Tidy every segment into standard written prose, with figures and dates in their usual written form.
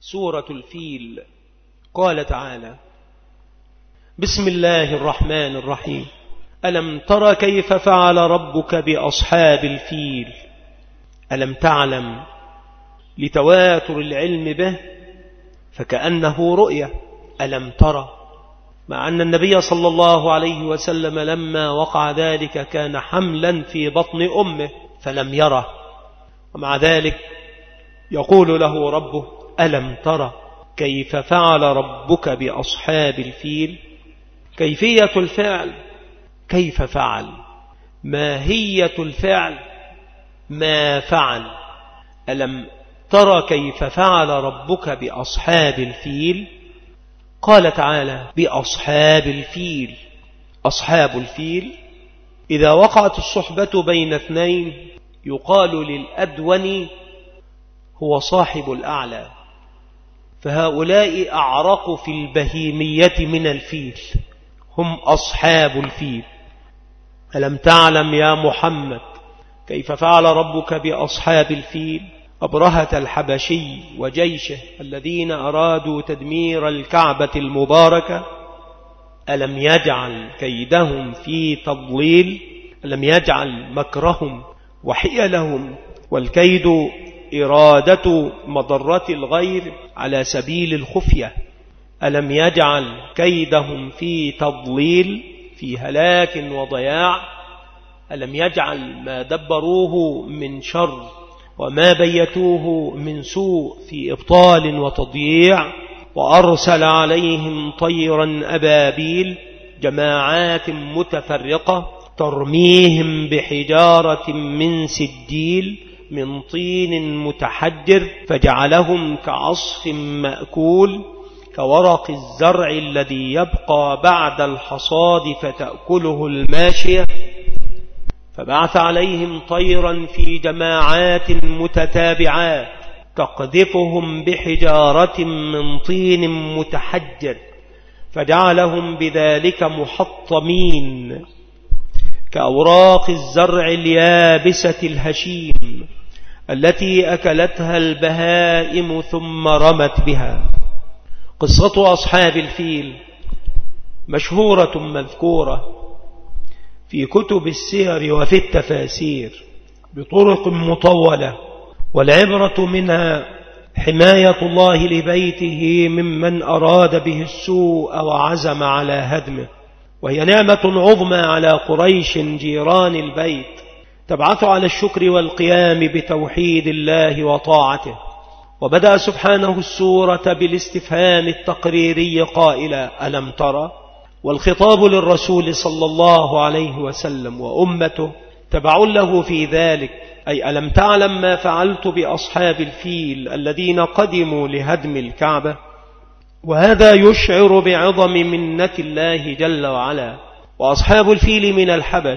سورة الفيل. قال تعالى: بسم الله الرحمن الرحيم. ألم تر كيف فعل ربك بأصحاب الفيل؟ ألم تعلم لتواتر العلم به فكأنه رؤية. ألم تر، مع أن النبي صلى الله عليه وسلم لما وقع ذلك كان حملا في بطن أمه فلم يره، ومع ذلك يقول له ربه: ألم تر كيف فعل ربك بأصحاب الفيل؟ كيفية الفعل، كيف فعل، ماهية الفعل، ما فعل. ألم تر كيف فعل ربك بأصحاب الفيل؟ قال تعالى: بأصحاب الفيل. أصحاب الفيل إذا وقعت الصحبة بين اثنين يقال للأدون هو صاحب الأعلى، فهؤلاء أعرق في البهيمية من الفيل، هم أصحاب الفيل. ألم تعلم يا محمد كيف فعل ربك بأصحاب الفيل؟ أبرهة الحبشي وجيشه الذين أرادوا تدمير الكعبة المباركة، ألم يجعل كيدهم في تضليل؟ ألم يجعل مكرهم وحيلهم، والكيد إرادة مضرة الغير على سبيل الخفية. ألم يجعل كيدهم في تضليل، في هلاك وضياع. ألم يجعل ما دبروه من شر وما بيتوه من سوء في إبطال وتضييع. وأرسل عليهم طيرا أبابيل جماعات متفرقة ترميهم بحجارة من سجيل من طين متحجر فجعلهم كعصف مأكول، كورق الزرع الذي يبقى بعد الحصاد فتأكله الماشية. فبعث عليهم طيرا في جماعات متتابعات تقذفهم بحجارة من طين متحجر فجعلهم بذلك محطمين كأوراق الزرع اليابسة الهشيم التي أكلتها البهائم ثم رمت بها. قصة أصحاب الفيل مشهورة مذكورة في كتب السير وفي التفاسير بطرق مطولة، والعبرة منها حماية الله لبيته ممن أراد به السوء وعزم على هدمه، وهي نعمة عظمى على قريش جيران البيت تبعث على الشكر والقيام بتوحيد الله وطاعته. وبدأ سبحانه السورة بالاستفهام التقريري قائلا: ألم ترى؟ والخطاب للرسول صلى الله عليه وسلم وأمته تبع له في ذلك، أي ألم تعلم ما فعلت بأصحاب الفيل الذين قدموا لهدم الكعبة؟ وهذا يشعر بعظم منة الله جل وعلا. وأصحاب الفيل من الحبش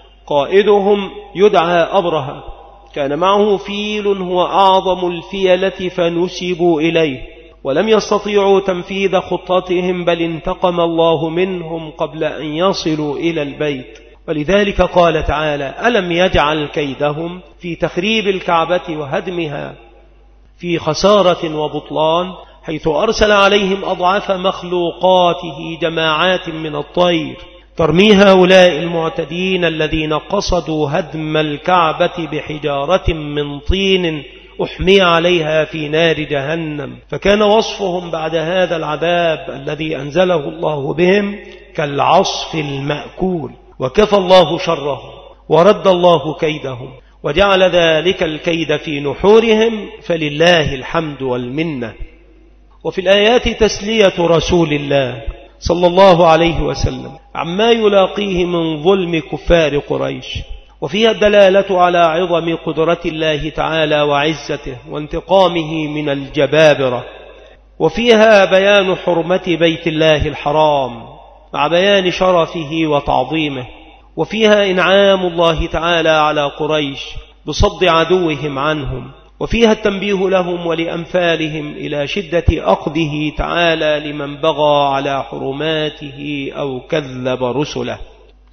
قائدهم يدعى أبرهة، كان معه فيل هو أعظم الفيلة فنسبوا إليه ولم يستطيعوا تنفيذ خطتهم، بل انتقم الله منهم قبل أن يصلوا إلى البيت. ولذلك قال تعالى: ألم يجعل كيدهم في تخريب الكعبة وهدمها في خسارة وبطلان، حيث أرسل عليهم أضعاف مخلوقاته جماعات من الطير ترمي هؤلاء المعتدين الذين قصدوا هدم الكعبة بحجارة من طين أحمي عليها في نار جهنم. فكان وصفهم بعد هذا العذاب الذي أنزله الله بهم كالعصف المأكول، وكفى الله شرهم ورد الله كيدهم وجعل ذلك الكيد في نحورهم، فلله الحمد والمنة. وفي الآيات تسلية رسول الله صلى الله عليه وسلم عما يلاقيه من ظلم كفار قريش، وفيها الدلالة على عظم قدرة الله تعالى وعزته وانتقامه من الجبابرة، وفيها بيان حرمة بيت الله الحرام مع بيان شرفه وتعظيمه، وفيها إنعام الله تعالى على قريش بصد عدوهم عنهم، وفيها التنبيه لهم ولأمثالهم إلى شدة أخذه تعالى لمن بغى على حرماته أو كذب رسله.